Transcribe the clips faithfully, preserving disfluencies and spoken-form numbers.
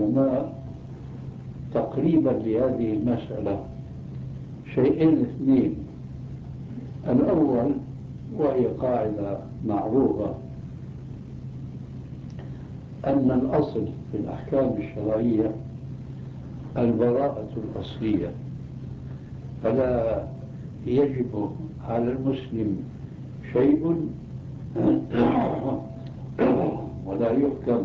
العلماء تقريبا لهذه المسألة شيئين اثنين. الأول، وهي قاعدة معروفة، أن الأصل في الأحكام الشرعية البراءة الأصلية، فلا يجب على المسلم شيء ولا يحكم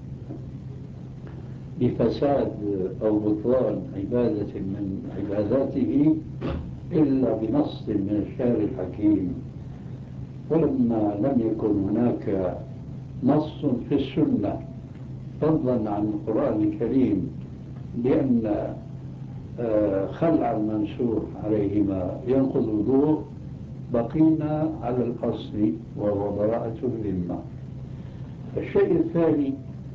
بفساد أو بطلان عبادة من عباداته إلا بنص من الشارع الحكيم. ولما لم يكن هناك نص في السنة فضلا عن القرآن الكريم بأن خلع المنسوخ عليهما ينقض الوضوء، بقينا على الأصل وهو براءة الذمة. الشيء الثاني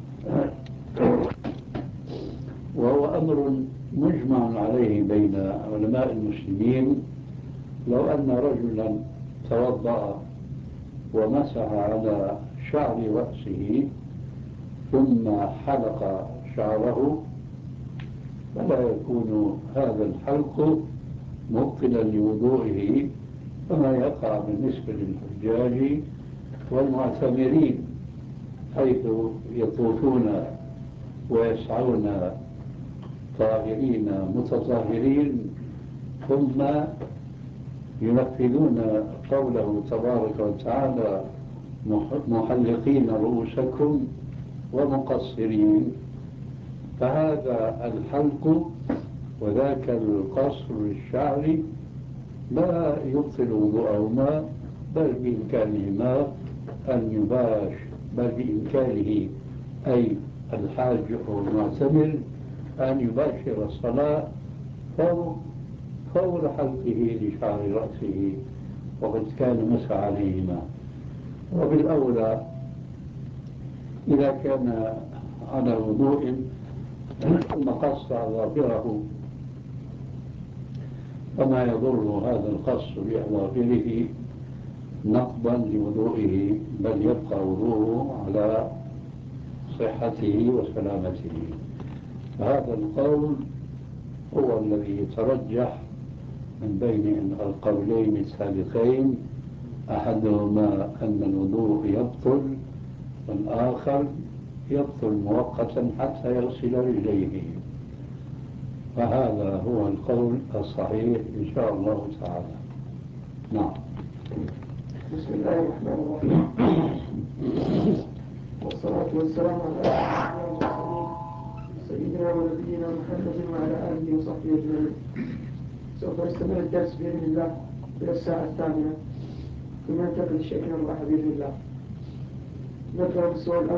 وهو أمر مجمع عليه بين علماء المسلمين، لو أن رجلا توضأ ومسح على شعر رأسه ثم حلق شعره فلا يكون هذا الحلق مبطلا لوضوئه، كما يقع بالنسبة للحجاج والمعتمرين، حيث يطوفون ويسعون طاهرين متطهرين ثم ينفذون قوله تبارك وتعالى محلقين رؤوسكم ومقصرين. فهذا الحلق وذاك القصر للشعر لا يبطل وضوءهما، بل بإمكانهما أن يباش بل بإمكانه أي الحاج أو المعتمر أن يباشر الصلاة فور, فور حلقه لشعر رأسه وقد كان مسح عليهما. وبالأولى إذا كان على وضوء ثم قص أظافره فما يضر هذا القص بأظافره نقضا لوضوئه، بل يبقى وضوءه على صحته وسلامته. هذا القول هو الذي يترجح من بين القولين السابقين، أحدهما أن الوضوء يبطل والآخر يبطل مؤقتا حتى يغسل رجليه، فهذا هو القول الصحيح إن شاء الله تعالى. نعم. بسم الله الرحمن الرحيم، والصلاة والسلام على سيدنا ونبينا محمد وعلى آله وصحبه أجمعين. سوف نستمر الدرس بإذن الله إلى الساعة الثامنة ثم ننتقل لشيخنا الراحة بإذن الله. نبدأ بالسؤال الأول.